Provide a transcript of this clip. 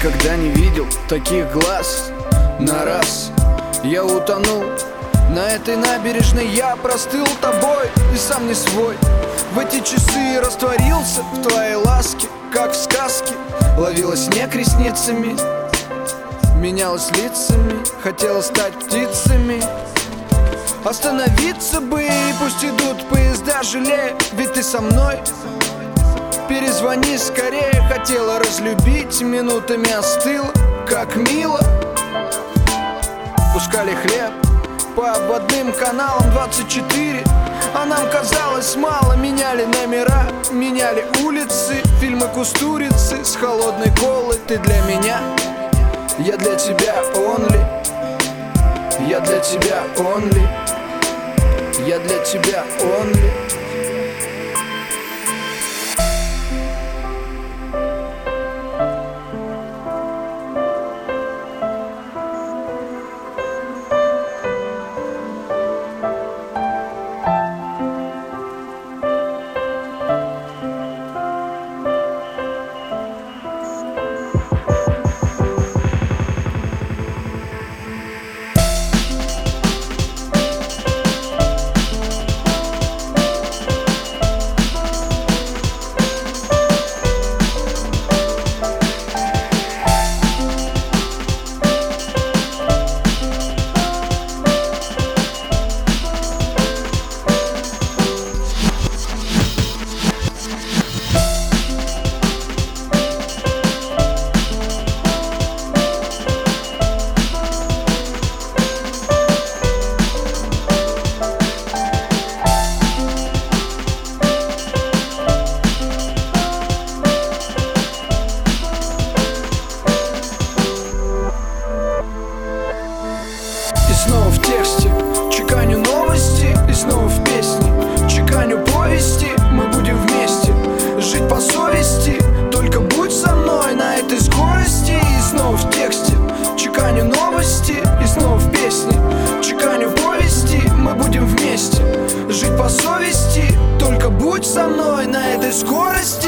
Никогда не видел таких глаз. На раз я утонул на этой набережной, я простыл тобой и сам не свой. В эти часы растворился в твоей ласке, как в сказке. Ловила снег ресницами, менялась лицами, хотела стать птицами. Остановиться бы, и пусть идут поезда, жалея, ведь ты со мной. Перезвони скорее, хотела разлюбить, минутами остыла, как мило. Пускали хлеб по обводным каналам 24, а нам казалось мало. Меняли номера, меняли улицы, фильмы Кустурицы с холодной колы. Ты для меня, я для тебя only. Я для тебя only. Я для тебя only. Снова в тексте чеканю новости, и снова в песне чеканю повести. Мы будем вместе жить по совести, только будь со мной на этой скорости. И снова в тексте чеканю новости, и снова в песне чеканю повести. Мы будем вместе жить по совести, только будь со мной на этой скорости.